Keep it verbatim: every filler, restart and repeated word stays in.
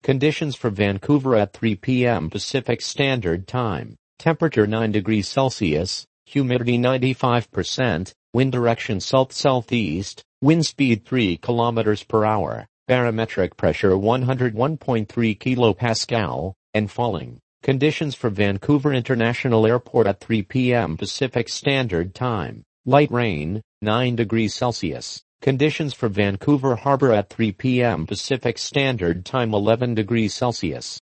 Conditions for Vancouver at three p m Pacific Standard Time. Temperature nine degrees Celsius, humidity ninety-five percent, wind direction south-southeast, wind speed three kilometers per hour, barometric pressure one hundred one point three kilopascal, and falling. Conditions for Vancouver International Airport at three p m Pacific Standard Time. Light rain, nine degrees Celsius. Conditions for Vancouver Harbor at three p m Pacific Standard Time eleven degrees Celsius.